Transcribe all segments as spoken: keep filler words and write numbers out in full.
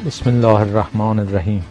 بسم الله الرحمن الرحیم.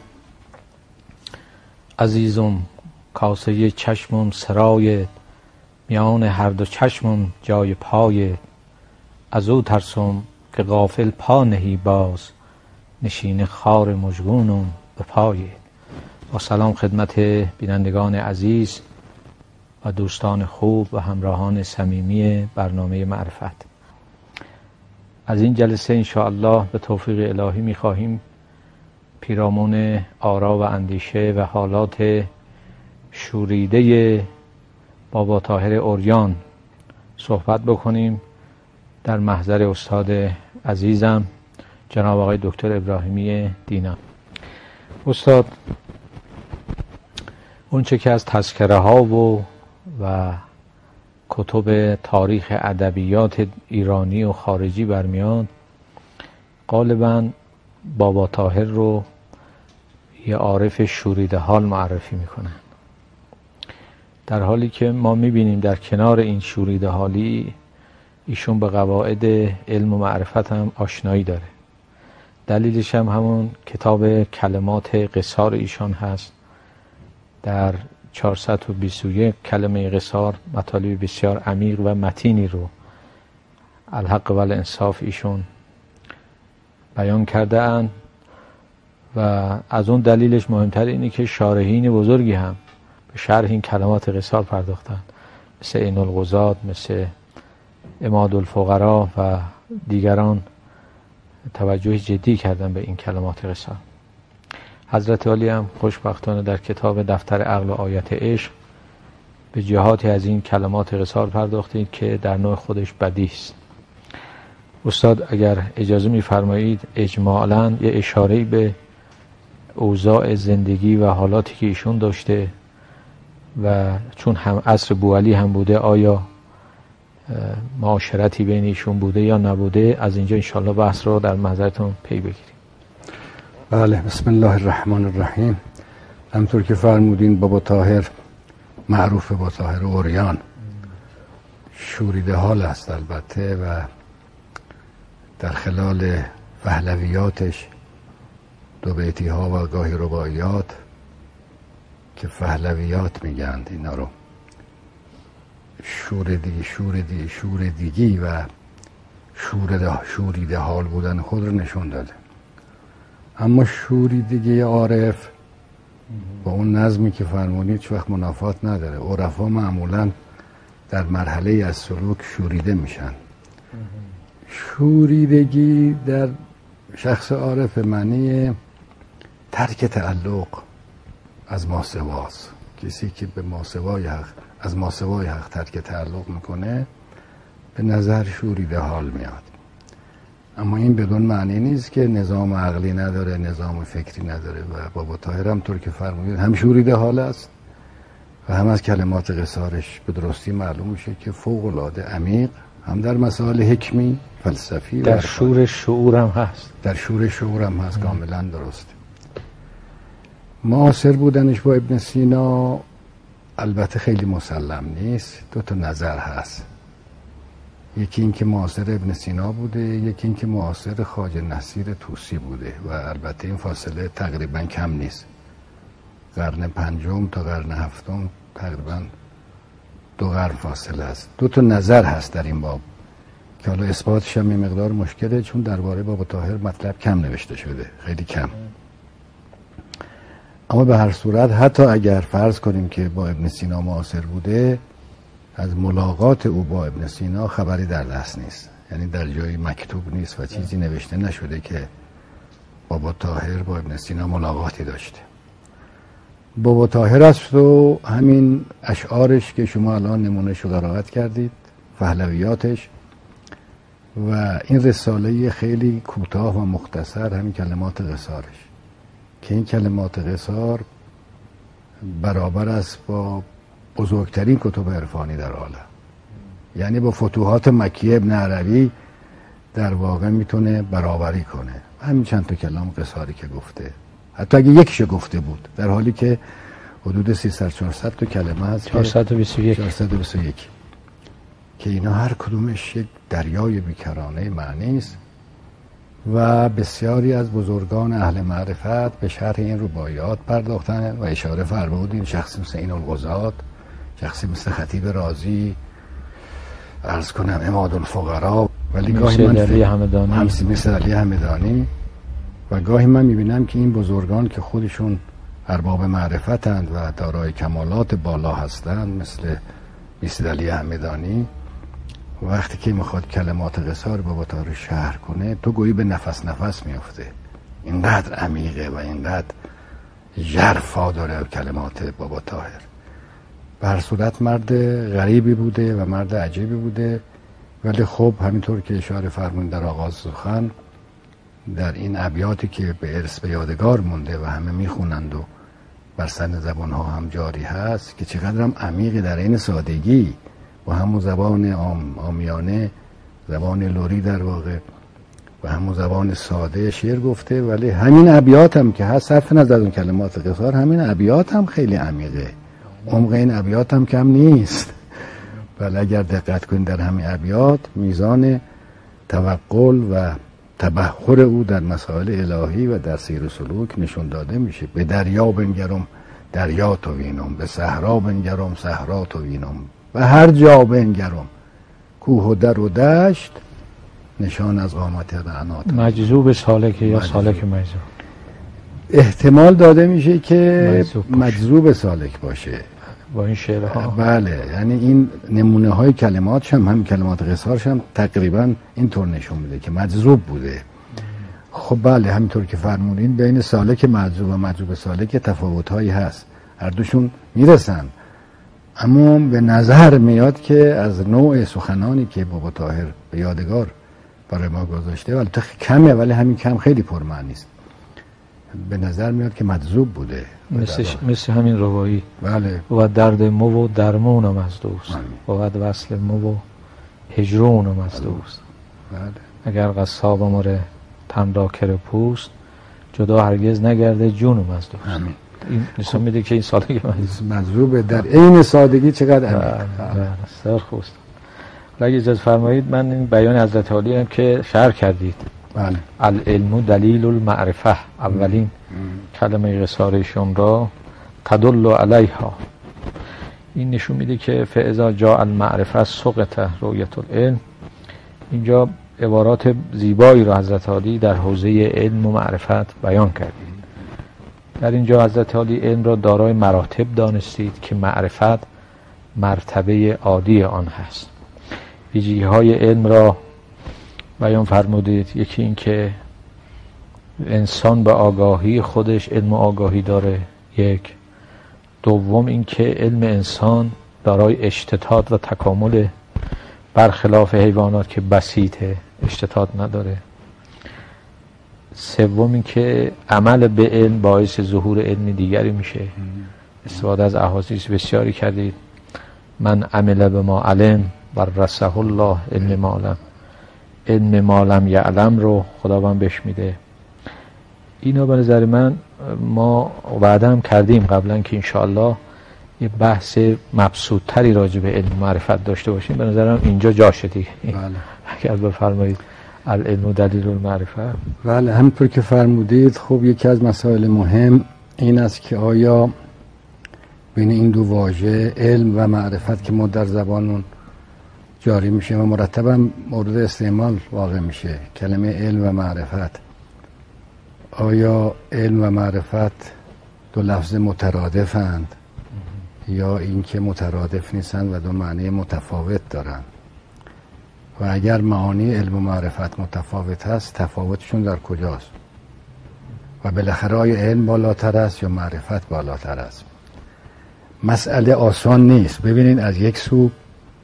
عزیزم کاسه چشمم سرای، میان هر دو چشمم جای پای. از او ترسم که غافل پا نهی باز، نشین خار مژگونم به پای. با سلام خدمت بینندگان عزیز و دوستان خوب و همراهان صمیمی برنامه معرفت. از این جلسه انشاءالله به توفیق الهی می‌خواهیم پیرامون آرا و اندیشه و حالات شوریده بابا طاهر عریان صحبت بکنیم در محضر استاد عزیزم جناب آقای دکتر ابراهیمی دینا. استاد اونچه که از تذکره ها و و کتب تاریخ ادبیات ایرانی و خارجی برمیاد، غالباً بابا طاهر رو یه عارف شوریده حال معرفی میکنن، در حالی که ما میبینیم در کنار این شوریده حالی ایشون به قواعد علم و معرفت هم آشنایی داره. دلیلش هم همون کتاب کلمات قصار ایشان هست. در چهارصد و بیست و یک کلمه قصار مطالب بسیار عمیق و متینی رو الحق و الانصاف ایشون بیان کرده اند و از اون دلیلش مهمتر اینه که شارحین بزرگی هم به شرح این کلمات قصار پرداختن، مثل عین القضات، مثل عماد الفقرا و دیگران توجه جدی کردن به این کلمات قصار. حضرت عالی هم خوشبختانه در کتاب دفتر عقل و آیت عشق به جهاتی از این کلمات قصار پرداختید که در نوع خودش بدیع است. استاد اگر اجازه می‌فرمایید اجمالاً یه اشاره‌ای به اوضاع زندگی و حالاتی که ایشون داشته و چون هم عصر بوعلی هم بوده، آیا معاشرتی بین ایشون بوده یا نبوده، از اینجا انشاءالله بحث رو در نظرتون پی بگیریم. بله، بسم الله الرحمن الرحیم. همطور که فرمودین بابا طاهر معروف با طاهر عریان شوریده حال است البته، و در خلال پهلویاتش دو بیتی ها و گاهی رباعیات که پهلویات میگند اینا رو شوریدگی شوریدگی شوریدگی و شوریده شوریده حال بودن خود رو نشون داده. اما شوریدگی عارف با اون نظمی که فرمونید هیچ وقت منافات نداره. عرفا معمولا در مرحله از سلوک شوریده میشن. شوریدگی در شخص عارف معنی ترک تعلق از ماسواست. کسی که به ماسوای حق از ماسوای حق ترک تعلق میکنه به نظر شوریده حال میاد. اما این بدون معنی نیست که نظام عقلی نداره، نظام فکری نداره. و بابا طاهر هم طور که فرمودید هم شوریده حال است و هم از کلمات قصارش به درستی معلوم میشه که فوق العاده عمیق، هم در مسائل حکمی فلسفی در شور شعور هم هست. در شور شعور هم هست. کاملا درست. معاصر بودنش با ابن سینا البته خیلی مسلم نیست. دو تا نظر هست. یکی این که معاصر ابن سینا بوده، یکی این که معاصر خواجه نصیر طوسی بوده و البته این فاصله تقریبا کم نیست. قرن پنجم تا قرن هفتم تقریبا دو قرن فاصله است. دو تا نظر هست در این باب که حالا اثباتش هم این مقدار مشکله، چون درباره بابا طاهر مطلب کم نوشته شده، خیلی کم. اما به هر صورت حتی اگر فرض کنیم که با ابن سینا معاصر بوده، از ملاقات او با ابن سینا خبری در دست نیست. یعنی در جایی مکتوب نیست و چیزی نوشته نشده که بابا طاهر با ابن سینا ملاقاتی داشته. بابا طاهر است و همین اشعارش که شما الان نمونهش رو قرائت کردید، پهلویاتش و این رساله خیلی کوتاه و مختصر، همین کلمات قصارش که این کلمات قصار برابر است با بزرگترین کتب عرفانی در عالم. یعنی با فتوحات مکیه ابن عربی در واقع میتونه برابری کنه. همین چند تا کلام قصاری که گفته، حتی اگه یکیشو گفته بود، در حالی که حدود سیصد چهارصد تا کلمه هست، چهارصد و بیست و یک چهارصد و بیست و یک که اینا هر کدومش یک دریای بیکرانه معنی است و بسیاری از بزرگان اهل معرفت به شرح این رباعیات پرداختن و اشاره فرمودیم شخصی مثل این القضات، شخصی مثل خطیب رازی، عرض کنم عماد الفقرا، ولی گاهی من علی همدانی همسی مثل علی همدانی و گاهی من میبینم که این بزرگان که خودشون ارباب معرفتند و دارای کمالات بالا هستند مثل مثل علی همدانی، وقتی که میخواد کلمات قصار بابا طاهر شرح کنه تو گویی به نفس نفس میفته، اینقدر عمیقه و اینقدر ژرفا داره کلمات بابا طاهر. به هر صورت مرد غریبی بوده و مرد عجیبی بوده، ولی خب همینطور که اشاره فرمودید در آغاز سخن، در این ابیاتی که به ارث به یادگار مونده و همه میخونند و بر سن زبان ها هم جاری هست که چقدر هم عمیقی در این سادگی و همون زبان عام عامیانه، زبان لوری در واقع و همون زبان ساده شعر گفته، ولی همین ابیات هم که هست صرف نظر از اون کلمات قصار، همین ابیات هم خیلی عمیقه، عمق این ابیات هم کم نیست. ولی اگر دقت کنید در همین ابیات میزان توقل و تبحر او در مسائل الهی و در سیر و سلوک نشون داده میشه. به دریا بنگرم دریا تو وینم، به صحرا بنگرم صحرا تو وینم، و هر جا بنگرم کوه و در و دشت نشان از قامت رعنات. مجذوب سالک یا سالک مجذوب؟ احتمال داده میشه که مجذوب سالک باشه با این شعرها. بله، یعنی این نمونه های کلماتش هم هم کلمات قصارش هم تقریبا اینطور نشون میده که مجذوب بوده. خب بله، همینطور که فرمودین بین سالک مجذوب و مجذوب سالک تفاوت هایی هست، هر دوشون میرسن، اما به نظر میاد که از نوع سخنانی که بابا طاهر به یادگار برای ما گذاشته، ولی تا کمه، ولی همین کم خیلی پرمعنی است، به نظر میاد که مجذوب بوده. مثل, مثل همین روایی بله. و درد مو و درمونم از دوست و وصل مو و هجرونم از دوست. بله. اگر قصاب مره تمداکر پوست جدا هرگز نگرده جونم از دوست. همین. این نشون میده که این سالک مجذوب در عین سادگی چقدر عمیق. بسیار خوب. اگه اجازه فرمایید من این بیان حضرت عالی هم که شرح کردید. بله. العلم دلیل المعرفه، اولین ام. کلمه قصارشون را تدل علیها، این نشون میده که فاذا جاء المعرفه سقط رؤیت العلم. اینجا عبارات زیبایی را حضرت عالی در حوزه علم و معرفت بیان کردید. در اینجا حضرت عالی علم را دارای مراتب دانستید که معرفت مرتبه عالی آن هست. ویژگی‌های علم را بیان فرمودید. یکی این که انسان به آگاهی خودش علم و آگاهی داره، یک. دوم این که علم انسان دارای اشتتات و تکامل، برخلاف حیوانات که بسیطه، اشتتات نداره. سوم این که عمل به علم باعث ظهور علم دیگری میشه. استفاده از احادیث بسیاری کردید. من عمل به ما علم ورثه الله علم ما علم، علم ما لم یعلم رو خداوند بهش میده. اینا به نظر من ما وعده هم کردیم قبلا که انشاءالله یه بحث مبسوط تری راجع به علم معرفت داشته باشیم. به نظرم اینجا جاشه دیگه. بله. اگر بفرمایید العلم دلیل المعرفه. بله، همونطور که فرمودید. خب یکی از مسائل مهم این است که آیا بین این دو واژه علم و معرفت که ما در زبانمون جاری میشه و مرتبا مورد استعمال واقع میشه، کلمه علم و معرفت، آیا علم و معرفت دو لفظ مترادفند یا اینکه مترادف نیستند و دو معنی متفاوت دارند؟ و اگر معانی علم و معرفت متفاوت هست، تفاوتشون در کجاست؟ و بالاخره آیا علم بالاتر است یا معرفت بالاتر است؟ مسئله آسان نیست. ببینید، از یک سو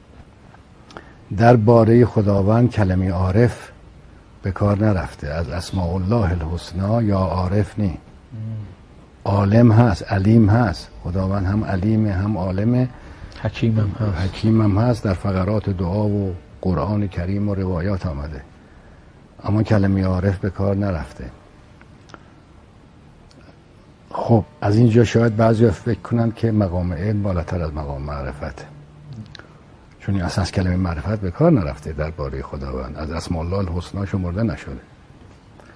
در باره خداوند کلمه عارف به کار نرفته، از اسماء الله الحسنا یا عارف نی. عالم هست، علیم هست، خداوند هم علیم هم عالم، حکیم هم هست. حکیم هم هست در فقرات دعا و قرآن کریم و روایات آمده، اما کلمه عارف به کار نرفته. خب از اینجا شاید بعضی فکر کنند که مقام علم بالاتر از مقام معرفت، چون اصلا کلمه معرفت به کار نرفته در باره خداوند، از اسماء الله الحسنا شمرده نشده.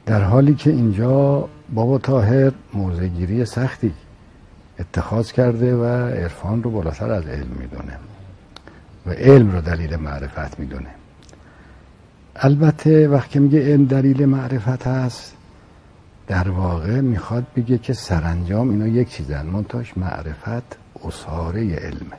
در حالی که اینجا بابا طاهر موضع‌گیری سختی اتخاذ کرده و عرفان رو بالاتر از علم میدونه و علم رو دلیل معرفت میدونه. البته وقتی میگه علم دلیل معرفت هست، در واقع میخواد بگه که سرانجام اینا یک چیزن، منتهاش معرفت اصاره علمه.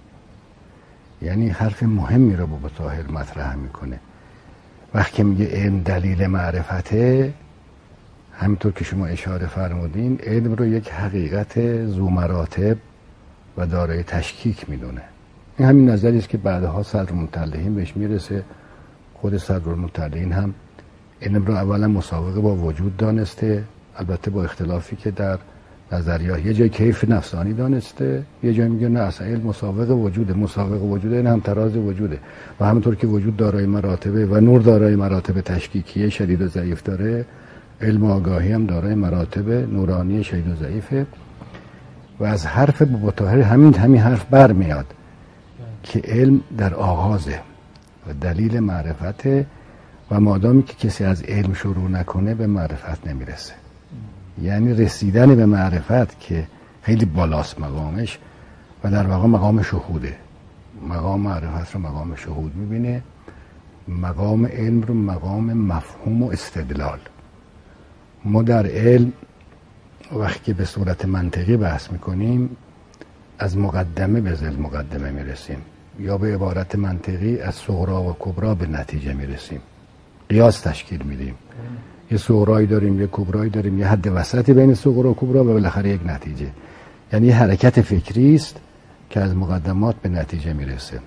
یعنی حرف مهمی رو بابا طاهر مطرح میکنه. وقتی میگه علم دلیل معرفته، همینطور که شما اشاره فرمودین، علم رو یک حقیقت ذو مراتب و دارای تشکیک میدونه. این همین نظری است که بعدها صدرالمطلعین بهش میرسه. خود صدرالمطلعین هم علم رو اولا مساوقه با وجود دانسته، البته با اختلافی که در نظریه یه جای کیف نفسانی دانسته، یه جای میگه نه اصلا علم مساوقه وجوده، مساوقه وجوده این هم تراز وجوده و همونطور که وجود دارای مراتبه و نور دارای مراتب تشکیکی شدید و ضعیف داره، علم و آگاهی هم دارای مراتب نورانی شدید و ضعیفه و از حرف بابا طاهر همین همین حرف برمیاد که علم در آغازه و دلیل معرفته و مادامی که کسی از علم شروع نکنه به معرفت نمیرسه. یعنی رسیدن به معرفت که خیلی بالاست مقامش و در واقع مقام شهوده، مقام معرفت رو مقام شهود میبینه، مقام علم رو مقام مفهوم و استدلال. ما در علم وقتی که به صورت منطقی بحث میکنیم از مقدمه به ذیل مقدمه میرسیم، یا به عبارت منطقی از صغرا و کبرا به نتیجه میرسیم، قیاس تشکیل میدیم. یه صغرایی داریم، یه کبرایی داریم، یه حد وسطی بین صغرا و کبرا و بالاخره یک نتیجه. یعنی یه حرکت فکری است که از مقدمات به نتیجه میرسه.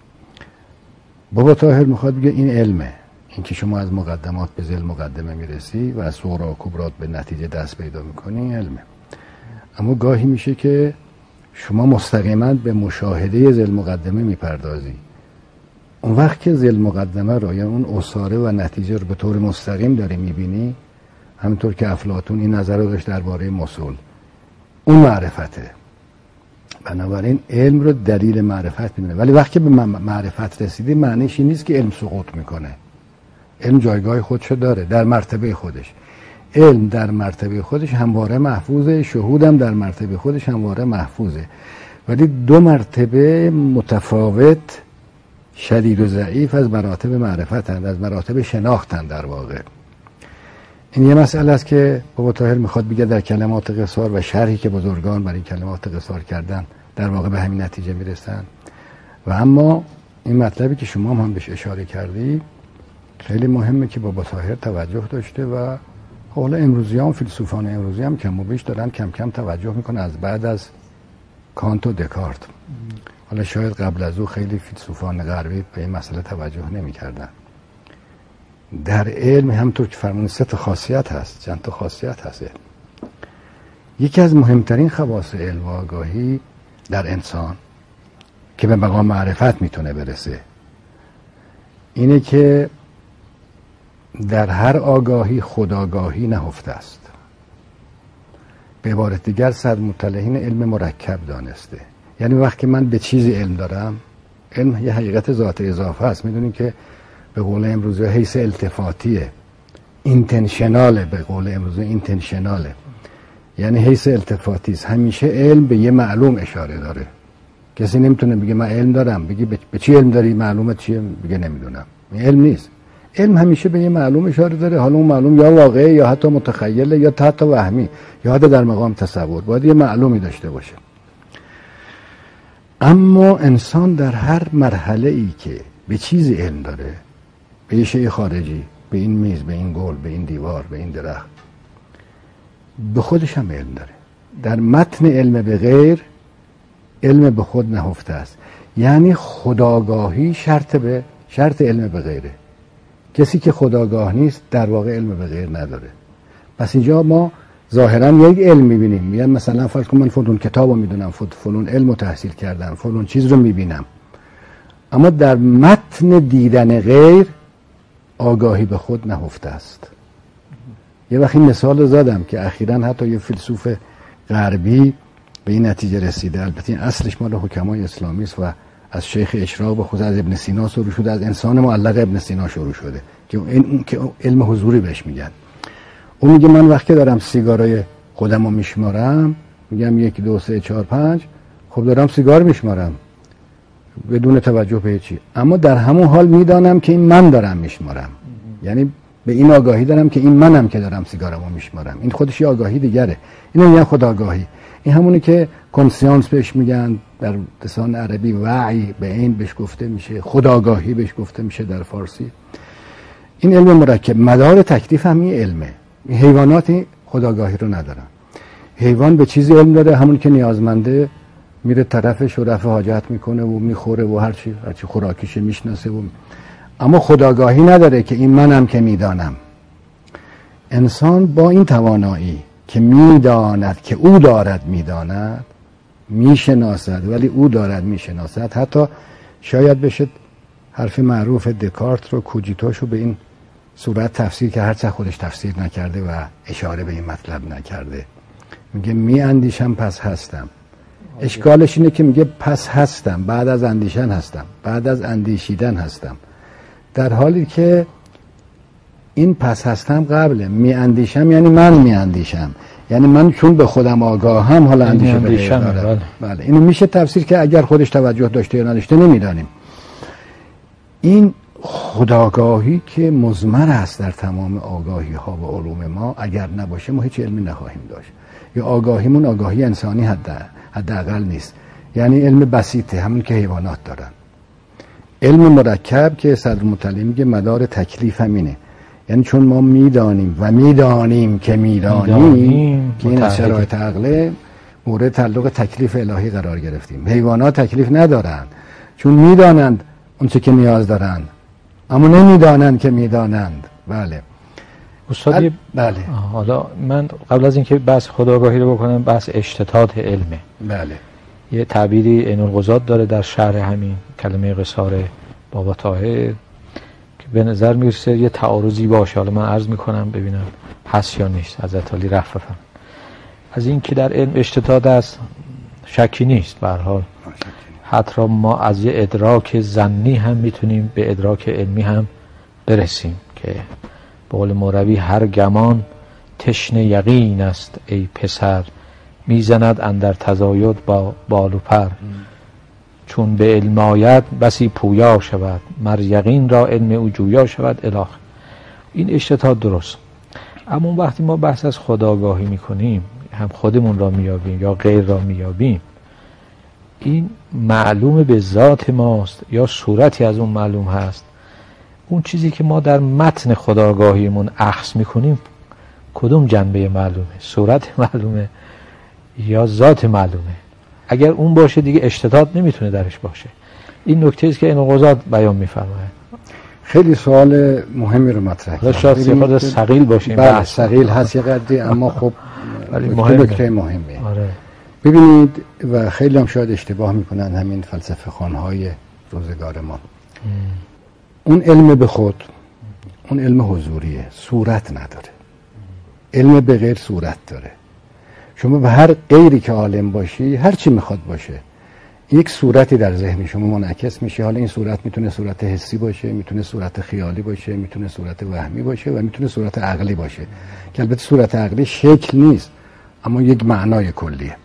بابا طاهر میخواد بگه این علمه، این که شما از مقدمات به ذیل مقدمه میرسی و از صغرا و کبرات به نتیجه دست پیدا میکنی، این علمه. اما گاهی میشه که شما مستقیما به مشاهده ذیل مقدمه میپردازی. اون وقت که ذیل مقدمه رو، یعنی اون اصاره و نتیجه رو به طور مستقیم داری میبینی، همونطور که افلاطون این نظر رو داشت درباره مسل، اون معرفته. بنابراین علم رو دلیل معرفت میدونه. ولی وقتی به معرفت رسیدی معنیش این نیست که علم سقوط میکنه. علم جایگاه خودشو داره در مرتبه خودش. علم در مرتبه خودش همواره محفوظه، شهودم در مرتبه خودش همواره محفوظه، ولی دو مرتبه متفاوت شدید و ضعیف از مراتب معرفتند، از مراتب شناختند. در واقع این یه مسئله است که بابا طاهر میخواد بگه در کلمات قصار و شرحی که بزرگان برای کلمات قصار کردن در واقع به همین نتیجه میرسن. و اما این مطلبی که شما هم بهش اشاره کردی خیلی مهمه که بابا طاهر توجه داشته و حالا امروزی هم فیلسوفان امروزی هم کم و بیش دارن کم کم توجه میکنن از بعد از کانت و دکارت. حالا شاید قبل از او خیلی فیلسوفان غربی به این مسئله توجه نمی‌کردن. در علم همونطور که فرمودن سه تا خاصیت هست، چند تا خاصیت هست. یکی از مهمترین خواص علم و آگاهی در انسان که به مقام معرفت میتونه برسه اینه که در هر آگاهی خودآگاهی نهفته است. به عبارت دیگر صدرالمطلعین علم مرکب دانسته. یعنی وقتی من به چیزی علم دارم، علم یه حقیقت ذات اضافه است. میدونین که به قول امروزی حیث التفاتیه، اینتنشناله. به قول امروزی اینتنشناله، یعنی حیث التفاتی است. همیشه علم به یه معلوم اشاره داره. کسی نمیتونه بگه من علم دارم، بگی به چی علم داری، معلومت چیه، بگه نمیدونم. این علم نیست. علم همیشه به یه معلوم اشاره داره. حالا اون معلوم یا واقعی یا حتی متخیله یا حتی وهمی یا حتی در مقام تصور، باید یه معلومی داشته باشه. اما انسان در هر مرحله ای که به چیزی علم داره، به یه شیء خارجی، به این میز، به این گل، به این دیوار، به این درخت، به خودش هم علم داره. در متن علم به غیر علم به خود نهفته است. یعنی خودآگاهی شرط به شرط علم به غیره. کسی که خودآگاه نیست در واقع علم به غیر نداره. پس اینجا ما ظاهرا یک علم میبینیم، میگن مثلا فرض کن من فلان کتابو میدونم، فلان علمو تحصیل کردم، فلان چیز رو میبینم، اما در متن دیدن غیر آگاهی به خود نهفته است. یه وقتی مثال زدم که اخیراً حتی یه فیلسوف غربی به این نتیجه رسیده، البته این اصلش مال حکمای اسلامی است و از شیخ اشراق به خود از ابن سینا شروع شده، از انسان معلق ابن سینا شروع شده که این که علم حضوری بهش میگن. اون میگه من وقتی دارم سیگارای خودم رو میشمارم، میگم یک دو سه چهار پنج، خب دارم سیگار میشمارم بدون توجه به چی، اما در همون حال میدانم که این من دارم میشمارم، یعنی به این آگاهی دارم که این منم که دارم سیگارمو میشمارم. این خودش یه آگاهی دیگره، اینو میگن خودآگاهی. این همونی که کنسیانس بهش میگن در لسان عربی، وعی به این بهش گفته میشه، خودآگاهی بهش گفته میشه در فارسی. این علم مرکب مدار تکلیف هم این علمه. این حیوانات خودآگاهی رو ندارن. حیوان به چیزی علم داره، همون که نیازمنده میره طرفش و رفع حاجت میکنه و میخوره و هرچی هرچی خوراکیشه میشناسه و، اما خودآگاهی نداره که این منم که میدانم. انسان با این توانایی که میداند که او دارد میداند، میشناسد ولی او دارد میشناسد، حتی شاید بشه حرف معروف دکارت رو، کوجیتوش رو به این صورت تفسیر که هرچه خودش تفسیر نکرده و اشاره به این مطلب نکرده. میگه می اندیشم پس هستم. اشکالش اینه که میگه پس هستم، بعد از اندیشن هستم، بعد از اندیشیدن هستم، در حالی که این پس هستم قبله. می اندیشم یعنی من می اندیشم، یعنی من چون به خودم آگاهم حالا اندیشه به دارم. بله، اینو میشه تفسیر که اگر خودش توجه داشته یا نداشته نمیدانیم. این خودآگاهی که مضمر است در تمام آگاهی ها و علوم ما، اگر نباشه ما هیچ علمی نخواهیم داشت. یا آگاهیمون آگاهی انسانی حد حداقل نیست، یعنی علم بسیطه، همون که حیوانات دارن. علم مرکب که صدرالمطلع میگه مدار تکلیف همینه، یعنی چون ما میدانیم و میدانیم که میدانیم که این از شرایط عقله مورد تعلق تکلیف الهی قرار گرفتیم. حیوانات تکلیف ندارن چون میدانند اون چه که نیاز دارن، اما نمیدانند که میدانند. بله استاد. بله. حالا من قبل از اینکه بحث خودآگاهی رو بکنم، بحث اشتتات علمه. بله. یه تعبیری عین القضات داره در شرح همین کلمه قصار بابا طاهر که به نظر میرسه یه تعارضی باشه. حالا من عرض میکنم ببینم هست یا نیست. حضرت علی رففن از این که در علم اشتتات است شکی نیست. به هر حال حتی ما از یه ادراک ظنی هم میتونیم به ادراک علمی هم برسیم که به قول مولوی هر گمان تشنه یقین است ای پسر، میزند اندر تزاید با بال و پر. چون به علم آید بسی پویا شود، مر یقین را علم او جویا شود الاخ. این اشتتات درست. اما وقتی ما بحث از خودآگاهی میکنیم، هم خودمون را میابیم یا غیر را میابیم، این معلوم به ذات ماست یا صورتی از اون معلوم هست؟ اون چیزی که ما در متن خودآگاهیمون اخذ میکنیم کدوم جنبه معلومه؟ صورت معلومه یا ذات معلومه؟ اگر اون باشه دیگه اشتتات نمیتونه درش باشه. این نکته است که این قضات بیان میفرماید. خیلی سوال مهمی رو مطرح کرد. شاید سیخاد ثقیل باشه. بله ثقیل هست یه قدری، اما خب نکته مهمیه. آره. ببینید و خیلی هم شاید اشتباه میکنن همین فلسفه خوانهای روزگار ما. ام. اون علم به خود، اون علم حضوریه، صورت نداره. علم به غیر صورت داره. شما به هر غیری که عالم باشی، هر چی میخواد باشه، یک صورتی در ذهن شما منعکس میشه. حالا این صورت میتونه صورت حسی باشه، میتونه صورت خیالی باشه، میتونه صورت وهمی باشه و میتونه صورت عقلی باشه که البته صورت عقلی شکل نیست اما یک معنای کلیه.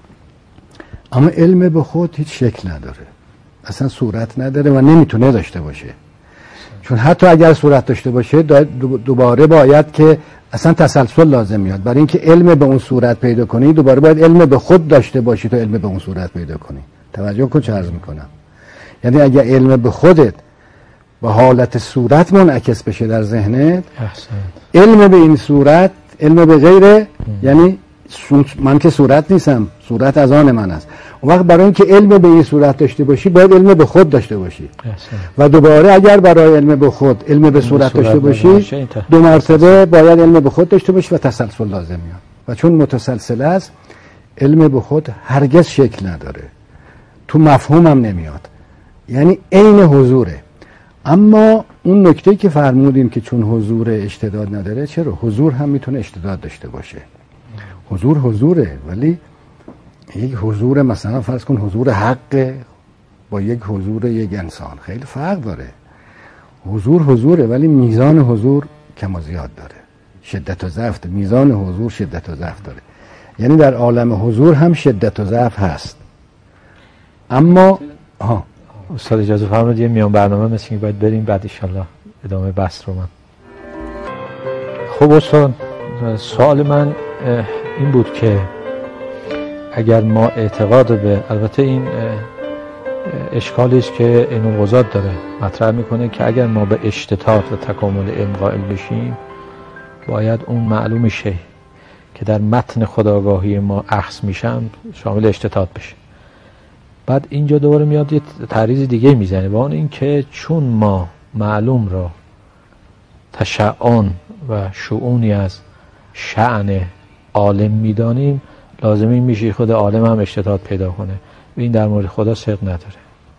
اما علم به خود هیچ شکل نداره، اصلا صورت نداره و نمیتونه داشته باشه. چون حتی اگر صورت داشته باشه دوباره باید که اصلا تسلسل لازم میاد. برای اینکه علم به اون صورت پیدا کنی دوباره باید علم به خود داشته باشی تا علم به اون صورت پیدا کنی. توجه کن چه عرض میکنم. یعنی اگر علم به خودت با حالت صورت منعکس بشه در ذهنت، علم به این صورت، علم به غیره، یعنی من که صورت نیستم، صورت از آن من است. اون وقت برای اینکه علم به این صورت داشته باشی باید علم به خود داشته باشی. و دوباره اگر برای علم به خود علم به صورت داشته باشی دو مرتبه باید علم به خود داشته باشی و تسلسل لازم میاد. و چون متسلسل است علم به خود هرگز شکل نداره، تو مفهومم نمیاد، یعنی عین حضوره. اما اون نکته که فرمودیم که چون حضور اشتداد نداره، چرا؟ حضور هم میتونه اشتداد داشته باشه. حضور حضوره، ولی یک حضور مثلا فرض کن حضور حق با یک حضور یک انسان خیلی فرق داره. حضور حضوره ولی میزان حضور کم و زیاد داره. شدت و ضعف، میزان حضور شدت و ضعف داره. یعنی در عالم حضور هم شدت و ضعف هست. اما ها استاد اجازه فرمایید یه میان برنامه مثل این باید بریم، بعد ان شاءالله ادامه بحث رو من. خب استاد، سوال من این بود که اگر ما اعتقاد به، البته این اشکالی است که اینو وزاد داره مطرح میکنه که اگر ما به اشتتات و تکامل علم قائل بشیم، باید اون معلوم شه که در متن خودآگاهی ما اخذ میشم شامل اشتتات بشه. بعد اینجا دوباره میاد یه تعریض دیگه میزنه، با اون این که چون ما معلوم را تشعن و شؤونی از شأن عالم میدانیم، لازمی میشه خود عالم هم اشتتات پیدا کنه. این در مورد خدا صدق نداره،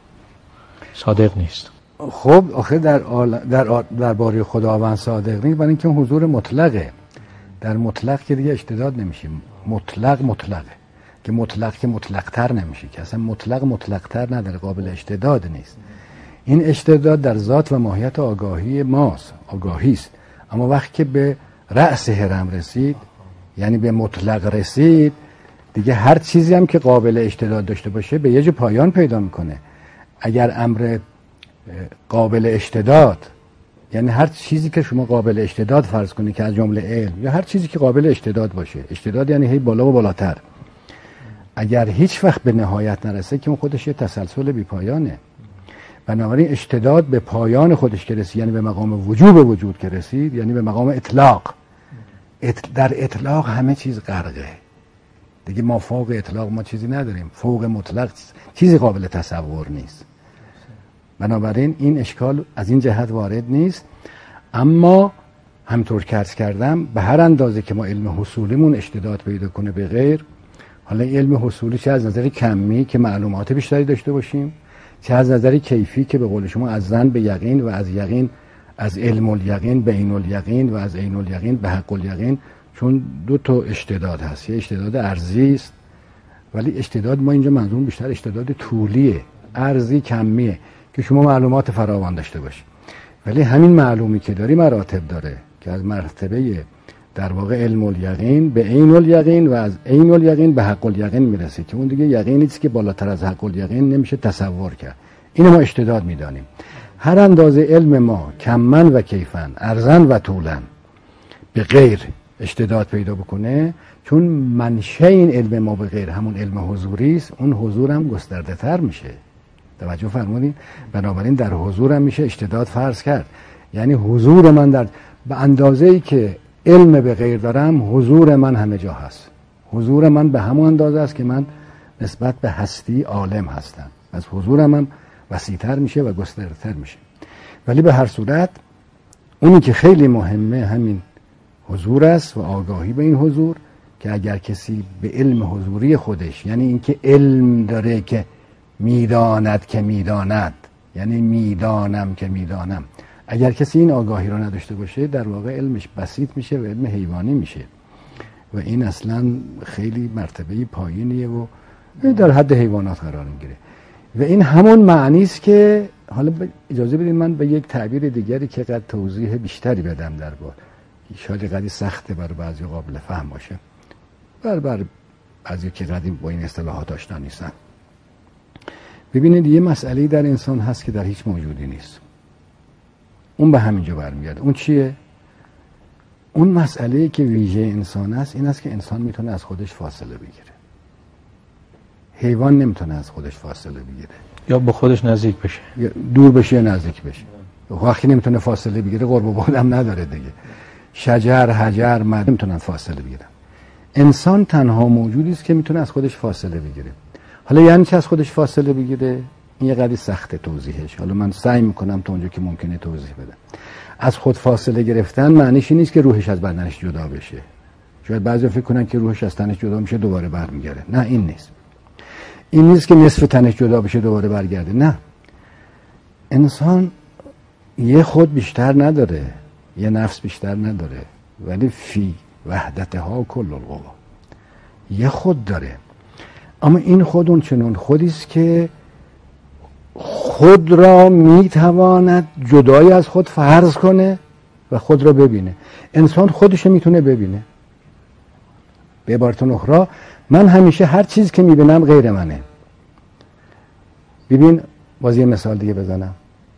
صادق نیست. خب آخه در آل... در در باره خداوند صادق نیست، برای اینکه حضور مطلقه. در مطلق که دیگه اشتداد نمیشه، مطلق مطلقه، که مطلق که مطلقتر نمیشه، که اصلا مطلق مطلقتر نداره، قابل اشتداد نیست. این اشتداد در ذات و ماهیت آگاهی ماست، آگاهی است. اما وقتی که به رأس هرم رسید، یعنی به مطلق رسید، دیگه هر چیزی هم که قابل اشتداد داشته باشه به یه جا پایان پیدا میکنه. اگر امر قابل اشتداد، یعنی هر چیزی که شما قابل اشتداد فرض کنید که از جمله علم یا هر چیزی که قابل اشتداد باشه، اشتداد یعنی هی بالا و بالاتر، اگر هیچ وقت به نهایت نرسه که اون خودش یه تسلسل بی پایانه. بنابراین اشتداد به پایان خودش که رسید، یعنی به مقام وجوب وجود که رسید، یعنی به مقام اطلاق. در اطلاق همه چیز غرقه دیگه. ما فوق اطلاق ما چیزی نداریم، فوق مطلق چیزی قابل تصور نیست. بنابراین این اشکال از این جهت وارد نیست. اما همطور که عرض کردم، به هر اندازه که ما علم حصولیمون اشتداد پیدا کنه به غیر، حالا علم حصولی چه از نظر کمی که معلومات بیشتری داشته باشیم، چه از نظر کیفی که به قول شما از ظن به یقین و از یقین، از علم الیقین به عین الیقین و از عین الیقین به حق الیقین، چون دو تا اشتداد هست. یه اشتداد ارضی است، ولی اشتداد ما اینجا منظور بیشتر اشتداد طولیه، ارضی کمیه، که شما معلومات فراوان داشته باشید. ولی همین معلومی که داری مراتب داره که از مرتبه در واقع علم الیقین به عین الیقین و از عین الیقین به حق الیقین میرسه، که اون دیگه یقینی است که بالاتر از حق الیقین نمیشه تصور کرد. اینو ما اشتداد میدانیم. هر اندازه علم ما کمن و کیفن، ارزن و طولن به غیر اشتداد پیدا بکنه، چون منشأ این علم ما به غیر همون علم حضوری است، اون حضور هم گسترده تر میشه. توجه فرمودین؟ بنابراین در حضور هم میشه اشتداد فرض کرد. یعنی حضور من در به اندازه‌ای که علم به غیر دارم، حضور من همه جا هست. حضور من به همون اندازه است که من نسبت به هستی عالم هستم. از حضورم هم وسیع‌تر میشه و گسترده‌تر میشه. ولی به هر صورت اونی که خیلی مهمه همین حضور است و آگاهی به این حضور، که اگر کسی به علم حضوری خودش، یعنی اینکه علم داره که میداند که میداند، یعنی میدانم که میدانم، اگر کسی این آگاهی رو نداشته باشه، در واقع علمش بسیط میشه و علم حیوانی میشه و این اصلا خیلی مرتبه پایینیه و در حد حیوانات قرار میگیره. و این همون معنی است که حالا اجازه بدید من به یک تعبیر دیگری که قد توضیح بیشتری بدم در بار، شاید قدی سخته برای بعضی قابل فهم باشه، بر بر بعضی که قدیم با این اصطلاحات آشنا نیستن. ببینید یه مسئله در انسان هست که در هیچ موجودی نیست، اون به همینجا برمیاد. اون چیه؟ اون مسئله که ویژه انسان است این است که انسان میتونه از خودش فاصله بگیره. حیوان نمیتونه از خودش فاصله بگیره، یا با خودش نزدیک بشه، یا دور بشه یا نزدیک بشه. وقتی نمیتونه فاصله بگیره قرب و بعد هم نداره دیگه. شجر، حجر، مد نمیتونن فاصله بگیرن. انسان تنها موجودی است که میتونه از خودش فاصله بگیره. حالا یعنی چه از خودش فاصله بگیره؟ این یه قدری سخته توضیحش. حالا من سعی میکنم تا اونجا که ممکنه توضیح بدم. از خود فاصله گرفتن معنیش این نیست که روحش از بدنش جدا بشه. شاید بعضی فکر کنن که روحش از تنش جدا میشه دوباره برمیگرده. نه، این نیست. این نیست که نصف تنش جدا بشه دوباره برگرده. نه. انسان یه خود بیشتر نداره، یه نفس بیشتر نداره، ولی فی وحدتها کل القوا یه خود داره. اما این خود اون چنون خودیست که خود را میتواند جدای از خود فرض کنه و خود رو ببینه. انسان خودش میتونه ببینه. به عبارت اخرى من همیشه هر چیز که میبینم غیر منه. ببین باز یه مثال دیگه بزنم.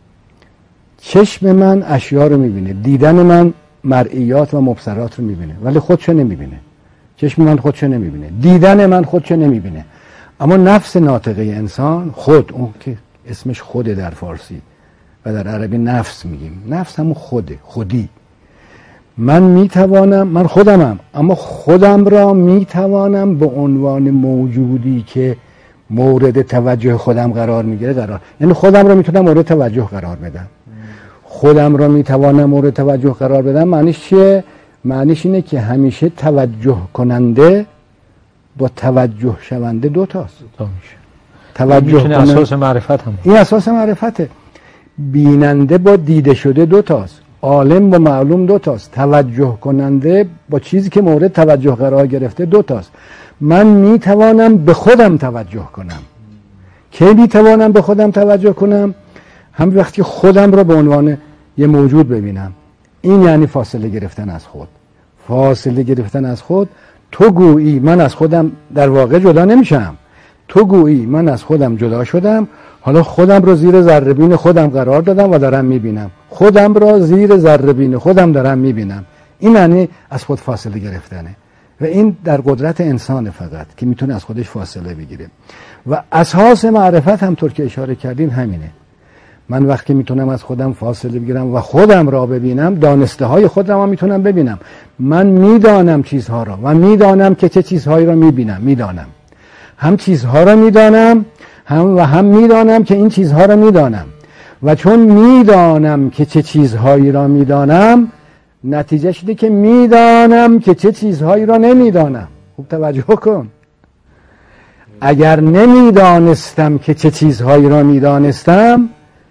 چشم من اشیا رو میبینه، دیدن من مرئیات و مبصرات رو میبینه، ولی خودشو نمیبینه. چشم من خودشو نمیبینه، دیدن من خودشو نمیبینه. اما نفس ناطقه انسان، خود، اون که اسمش خوده در فارسی و در عربی نفس میگیم، نفس همون خوده، خودی. من میتوانم، من خودمم، اما خودم را میتوانم به عنوان موجودی که مورد توجه خودم قرار میگیره قرار، یعنی خودم را میتونم مورد توجه قرار بدم. خودم را میتوانم مورد توجه قرار بدم معنیش چیه؟ معنیش اینه که همیشه توجه کننده با توجه شونده دو تاست. دو میشه. توجه میتونه اساس معرفت هم. این اساس معرفته. بیننده با دیده شده دو تاست. عالم با معلوم دو تاست. توجه کننده با چیزی که مورد توجه قرار گرفته دو تاست. من میتوانم به خودم توجه کنم. کی میتوانم به خودم توجه کنم؟ هم وقتی خودم را به عنوان یه موجود ببینم. این یعنی فاصله گرفتن از خود. فاصله گرفتن از خود، تو گویی من از خودم در واقع جدا نمیشم. تو گویی من از خودم جدا شدم، حالا خودم رو زیر ذره بین خودم قرار دادم و دارم میبینم. خودم را زیر ذره بین خودم دارم میبینم. این معنی از خود فاصله گرفتنه و این در قدرت انسان فقط که میتونه از خودش فاصله بگیره. و اساس معرفت هم طور که اشاره کردین همینه. من وقتی میتونم از خودم فاصله بگیرم و خودم را ببینم، دانسته های خودم را میتونم ببینم. من میدانم چیزها را و میدانم که چه چیزهایی را میبینم. میدانم هم چیزها را میدانم هم و هم میدانم که این چیزها را میدانم. و چون میدانم که چه چیزهایی را میدانم، نتیجه شده که میدانم که چه چیزهایی را نمیدانم. خوب توجه کن. اگر نمیدانستم که چه چیزهایی را میدانستم،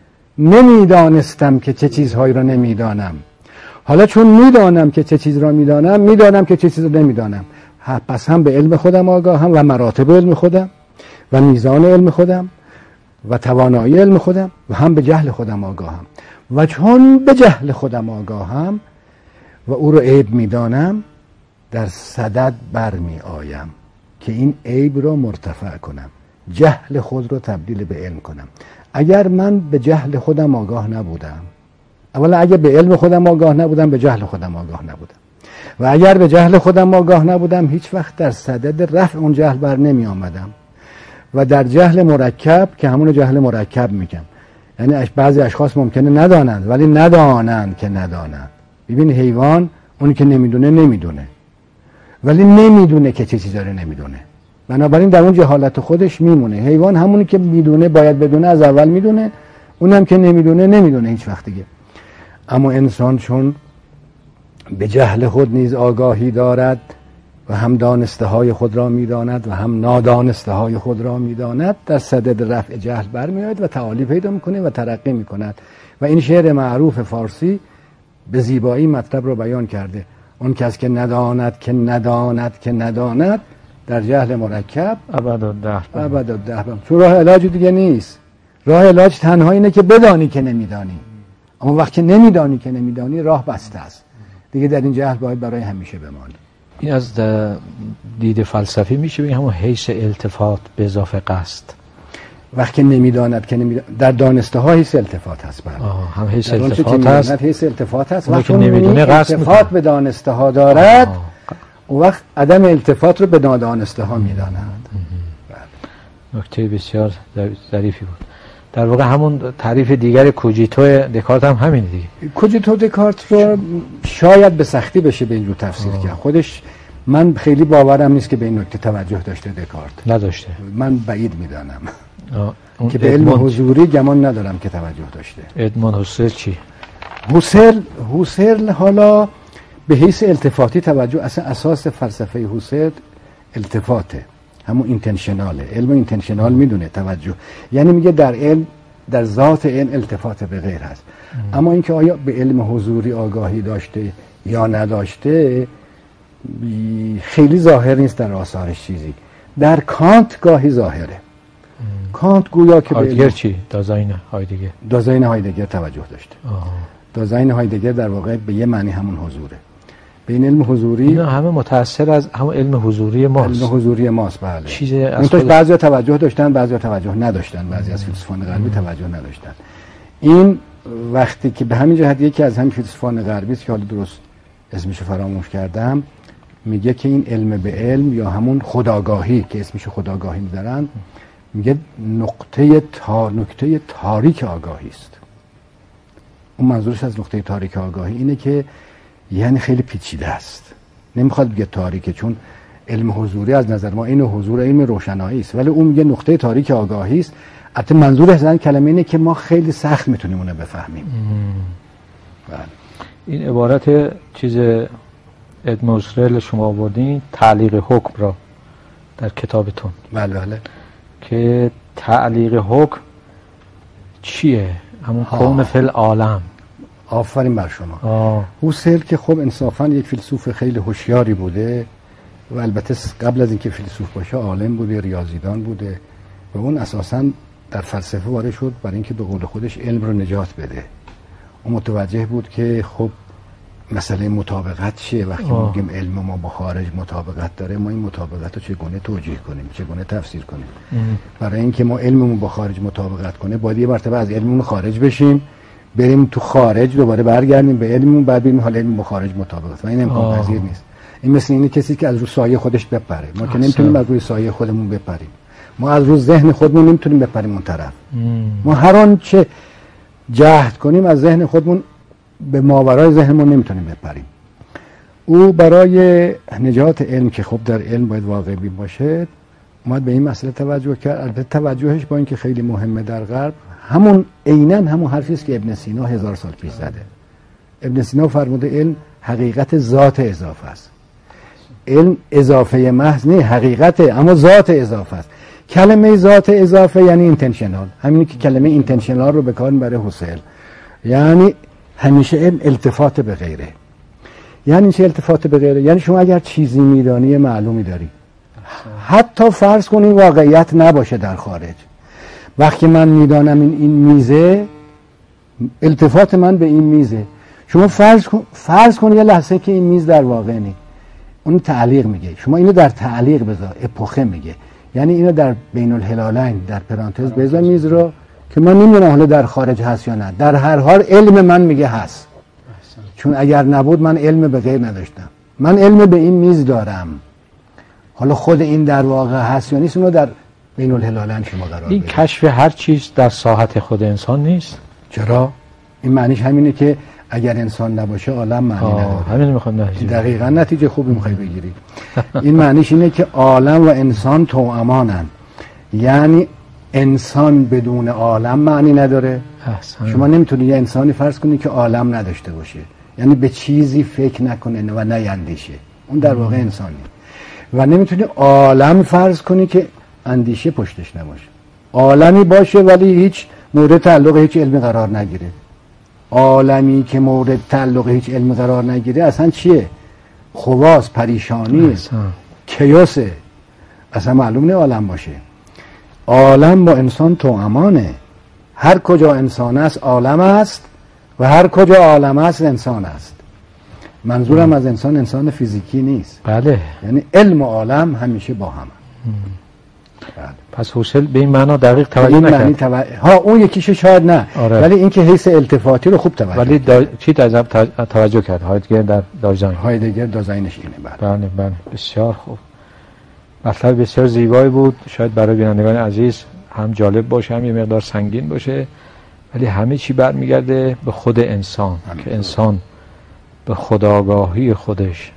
نمیدانستم که چه چیزهایی را نمیدانم. حالا چون میدانم که چه چیز را میدانم، میدانم که چه چیز را نمیدانم. پس هم به علم خودم آگاهم و مراتب علم خودم و میزان علم خودم و توانایی علم خودم و هم به جهل خودم آگاهم. و چون به جهل خودم آگاهم و او رو عیب میدانم، در صدد برمی آیم که این عیب رو مرتفع کنم، جهل خود رو تبدیل به علم کنم. اگر من به جهل خودم آگاه نبودم، اولا اگر به علم خودم آگاه نبودم، به جهل خودم آگاه نبودم. و اگر به جهل خودم آگاه نبودم، هیچ وقت در صدد رفع اون جهل بر نمی آمدم. و در جهل مرکب که همون جهل مرکب میگم، یعنی بعضی اشخاص ممکنه ندانند ولی ندانند که ندانند. ببین حیوان اونی که نمیدونه نمیدونه، ولی نمیدونه که چه چیزی رو نمیدونه، بنابراین در اون جهالت خودش میمونه. حیوان همونی که میدونه باید بدونه از اول میدونه، اونم که نمیدونه نمیدونه هیچ وقت دیگه. اما انسان چون به جهل خود نیز آگاهی دارد و هم دانسته های خود را میداند و هم نادانسته های خود را میداند، در صدد رفع جهل برمیآید و تعالی پیدا میکنه و ترقی میکند. و این شعر معروف فارسی به زیبایی مطلب رو بیان کرده. اون کس که نداند که نداند که نداند، در جهل مرکب ابدالدهر ابدالدهر. چون راه علاج دیگه نیست. راه علاج تنها اینه که بدانی که نمیدانی. اما وقتی نمیدانی که نمیدانی، راه بسته است دیگه. در این جهل باید برای همیشه بمانی. این از دید فلسفی میشه بگیم همون حیث التفات به اضافه قصد. وقتی نمیداند که نمیداند، در دانسته ها حیث التفات هست. بله هم حیث التفات هست. حیث التفات هست. وقتی نمیدونه قصد التفات به دانسته ها دارد، اون وقت عدم التفات رو به نادانسته ها میدانند. نکته بسیار ظریفی بود. در واقع همون تعریف دیگر کوجیتو دکارت هم همین دیگه. کوجیتو دکارت رو شاید به سختی بشه به اینجور تفسیر کرد. خودش من خیلی باورم نیست که به این نکته توجه داشته دکارت. نداشته. من بعید میدانم که به علم حضوری گمان ندارم که توجه داشته. ادموند هوسل چی؟ هوسل هوسل حالا به حیث التفاتی توجه، اصلا اساس فلسفه هوسل التفاته، همون اینتنشناله. علم اینتنشنال میدونه توجه، یعنی میگه در علم، در ذات علم التفات به غیر هست. ام. اما اینکه آیا به علم حضوری آگاهی داشته یا نداشته خیلی ظاهر نیست در آثارش چیزی. در کانت گاهی ظاهره. ام. کانت گویا که به هایدگر چی؟ دازاین هایدگر. دازاین هایدگر توجه داشته. آه. دازاین هایدگر در واقع به یه معنی همون حضوره. به این علم حضوری اینا همه متأثر از همون علم حضوری ماست. علم حضوری ماست بله. چیز از خود... بعضیا توجه داشتن، بعضیا توجه نداشتن، بعضی از فیلسوفان غربی توجه نداشتن. این وقتی که به همین جهت یکی از همین فیلسوفان غربی که حالا درست اسمش فراموش کردم میگه که این علم به علم یا همون خودآگاهی که اسمش خودآگاهی میذارن، میگه نقطه تا نقطه تاریک آگاهی است. اون منظورش از نقطه تاریک آگاهی اینه که یعنی خیلی پیچیده است. نمیخواد بگه تاریکه، چون علم حضوری از نظر ما این حضور علم روشنایی است، ولی اون میگه نقطه تاریک آگاهی است. البته منظورش از این کلمه اینه که ما خیلی سخت میتونیم اونو بفهمیم. بله. این عبارت چیز ادموسرل شما آوردین، تعلیق حکم را در کتابتون. بله بله. که تعلیق حکم چیه؟ همون کون فی العالم. آفرین بر شما. آه. هوسل که خب انصافا یک فیلسوف خیلی هوشیاری بوده و البته قبل از اینکه فیلسوف باشه عالم بوده، ریاضیدان بوده و اون اساساً در فلسفه وارد شد برای اینکه به قول خودش علم رو نجات بده. اون متوجه بود که خب مسئله مطابقت چیه؟ وقتی ما میگیم علم ما با خارج مطابقت داره، ما این مطابقت رو چگونه توجیه کنیم، چگونه تفسیر کنیم؟ ام. برای اینکه ما علممون با خارج مطابقت کنه باید یه مرتبه از علممون خارج بشیم، بریم تو خارج دوباره برگردیم به علممون، بعد بریم حالا علم با خارج مطابقت. و این امکان پذیر نیست. این مثل اینه کسی که از رو سایه خودش بپره. ما که نمیتونیم از روی سایه خودمون بپریم. ما از رو ذهن خودمون نمیتونیم بپریم اون طرف. ام. ما هر آن چه جهد کنیم از ذهن خودمون به ماورای ذهنمون نمیتونیم بپریم. او برای نجات علم که خب در علم باید واقعی باشه اومد به این مسئله توجه کرد. البته توجهش با اینکه خیلی مهمه در غرب همون عیناً همون حرفی است که ابن سینا هزار سال پیش زده. ابن سینا فرموده علم حقیقت ذات اضافه است. علم اضافه محض نه، حقیقته، اما ذات اضافه است. کلمه ذات اضافه یعنی اینتنشنال، همینی که کلمه اینتنشنال رو به کار میبره هوسل. یعنی همیشه علم التفات به غیره. یعنی چه التفات به غیره؟ یعنی شما اگر چیزی میدانی معلومی داری، حتی فرض کنید واقعیت نباشه در خارج، وقتی من میدانم این این میزه، التفات من به این میزه. شما فرض کن فرض کن یه لحظه که این میز در واقع نیست، اون تعلیق میگه، شما اینو در تعلیق بذار، اپوخه میگه، یعنی اینو در بین الهلالین در پرانتز بذار میز رو که من نمیدونم حالا در خارج هست یا نه، در هر حال علم من میگه هست. چون اگر نبود من علم به غیر نداشتم، من علم به این میز دارم. حالا خود این در واقع هست یا نیست اونو در بین الهلالین شما قرار بدید. این کشف هر چیز در ساحت خود انسان نیست. چرا؟ این معنیش همینه که اگر انسان نباشه عالم معنی نداره. همین میخوام نتیجه. دقیقاً نتیجه خوبی میخوای بگیری. این معنیش اینه که عالم و انسان توأمانن. یعنی انسان بدون عالم معنی نداره. احسن. شما نمیتونی یه انسانی فرض کنی که عالم نداشته باشه، یعنی به چیزی فکر نکنه و نیندیشه، اون در واقع انسانی. و نمیتونی عالم فرض کنی که اندیشه پشتش نباشه. عالمی باشه ولی هیچ مورد تعلق هیچ علمی قرار نگیره. عالمی که مورد تعلق هیچ علمی قرار نگیره اصلا چیه؟ خواص، پریشانی، کیاسه، اصلا معلوم نه عالم باشه. عالم با انسان توأمانه. هر کجا انسان است عالم است و هر کجا عالم است انسان است. منظورم ام. از انسان انسان فیزیکی نیست. بله. یعنی علم و عالم همیشه با هم. بله. پس هوسل به این معنا دقیق توجه نکرد. تو... ها اون یکیش شاید نه. آره. ولی این که حیث التفاتی رو خوب توجه. ولی دا... چی تجربه توجه کرد؟ هایدگر در دازاین. هایدگر دازاینش اینه. بله. بله بله بسیار خوب. مطلب بسیار زیبایی بود. شاید برای بینندگان عزیز هم جالب باشه هم یه مقدار سنگین باشه، ولی همه چی برمیگرده به خود انسان که انسان به خودآگاهی خودش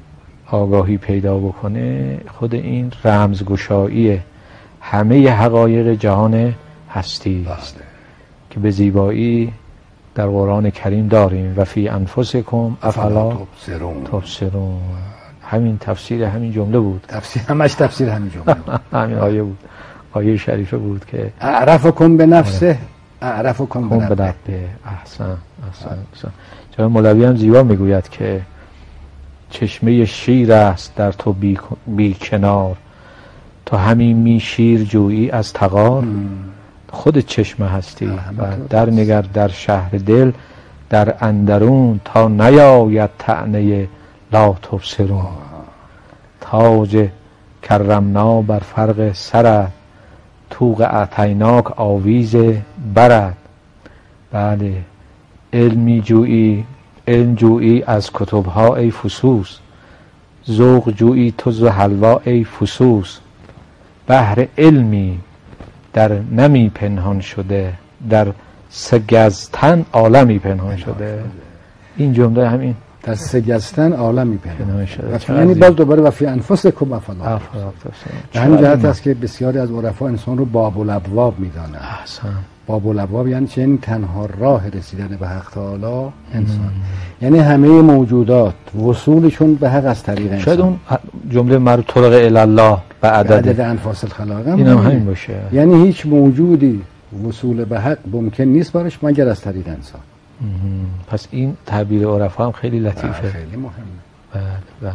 آگاهی پیدا بکنه. خود این رمزگشایی همه حقایق جهان هستی است که به زیبایی در قرآن کریم داریم و فی انفسکم افلا تبصرون. همین تفسیر همین جمله بود. تفسیر همش تفسیر همین جمله بود. همین آیه بود، آیه شریفه بود که اعرفکم به نفسه اعرفکم به ربه. احسن احسن احسن. جناب مولوی هم زیبا میگوید که چشمه شیر است در تو بی, بی کنار، تو همین می شیر جویی از تغار. خود چشمه هستی و در نگر در شهر دل در اندرون تا نیاید طعنه لا تبصرون. تاج کرمنا بر فرق سرت، طوق اعطیناک آویز برد. بله، علمی جویی علم جویی از کتبها ای فسوس، ذوق جویی تز و حلوا ای فسوس. بحر علمی در نمی پنهان شده، در سگزتن عالمی پنهان شده. این جمله همین در سگزتن عالمی پنهان شده. یعنی باز دوباره و فی انفسکم افلا تبصرون. به همین جهت است که بسیاری از عرفا انسان رو باب الابواب میدانند. احسن. باب الابواب یعنی چه؟ یعنی تنها راه رسیدن به حق تعالی انسان. یعنی همه موجودات وصولشون به حق از طریق انسان. شاید اون جمله مر طرق الی الله به عدد انفاس الخلاق این هم همین باشه. یعنی هیچ موجودی وصول به حق ممکن نیست برش مگر از طریق انسان. پس این تعبیر عرفا هم خیلی لطیفه، خیلی مهمه. بله بله.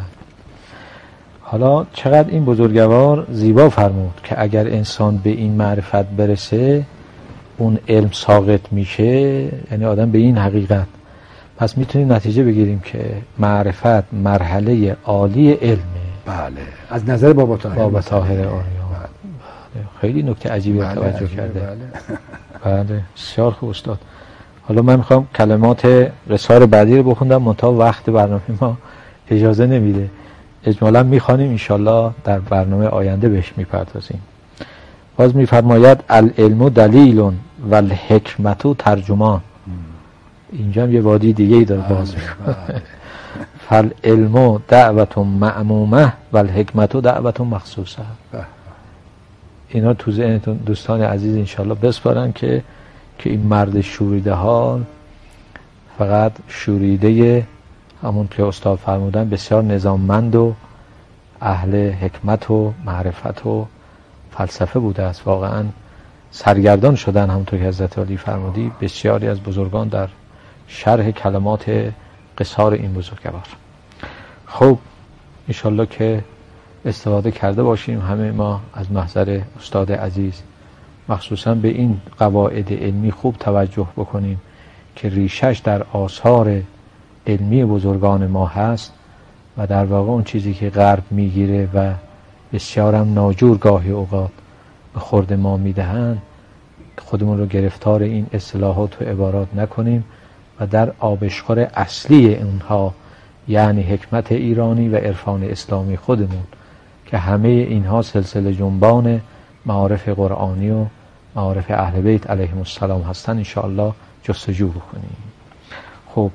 حالا چقدر این بزرگوار زیبا فرمود که اگر انسان به این معرفت برسه اون علم ساقط میشه، یعنی آدم به این حقیقت. پس میتونیم نتیجه بگیریم که معرفت مرحله عالی علمه. بله، از نظر بابا طاهر بابا طاهر آریان. خیلی نکته عجیبی بله، توجه عجیبه کرده. بله. بله بسیار خوب استاد. حالا من میخوام کلمات قصار بعدی رو بخوندم، منتها وقت برنامه ما اجازه نمیده. اجمالا میخوانیم، انشالله در برنامه آینده بهش میپردازیم. باز میفرماید العلم دلیل و الحکمت ترجمان. اینجا هم یه وادی دیگه ای داره باز میکنه. فالعلم دعوت معمومه و الحکمت دعوت مخصوصه. اینا تو ذهنتون دوستان عزیز انشالله بسپارن که که این مرد شوریده ها فقط شوریده همون که استاد فرمودن بسیار نظاممند و اهل حکمت و معرفت و فلسفه بوده است. واقعا سرگردان شدن، همونطور که حضرت علی فرمودی بسیاری از بزرگان در شرح کلمات قصار این بزرگوار. خب انشالله که استفاده کرده باشیم همه ما از محضر استاد عزیز، مخصوصا به این قواعد علمی خوب توجه بکنیم که ریشش در آثار علمی بزرگان ما هست و در واقع اون چیزی که غرب میگیره و بسیارم ناجور گاهی اوقات به خورد ما میدهند خودمون رو گرفتار این اصطلاحات و عبارات نکنیم و در آبشخور اصلی اونها یعنی حکمت ایرانی و عرفان اسلامی خودمون که همه اینها سلسله جنبان معارف قرآنی و معارف اهل بیت علیهم السلام هستن، انشاءالله جستجو بکنیم. خب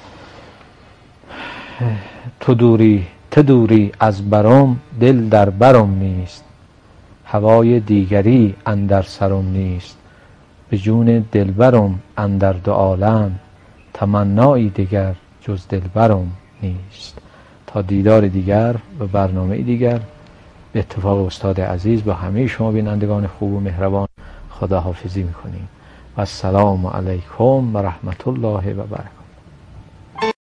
تو دوری تدوری از برام، دل در برام نیست، هوای دیگری اندر سرم نیست، به جون دلبرم اندر دو عالم، تمنایی دیگر جز دلبرم نیست. تا دیدار دیگر و برنامه دیگر به اتفاق استاد عزیز با همه شما بینندگان خوب و مهربان خداحافظی میکنیم و السلام علیکم و رحمت الله و برکاته.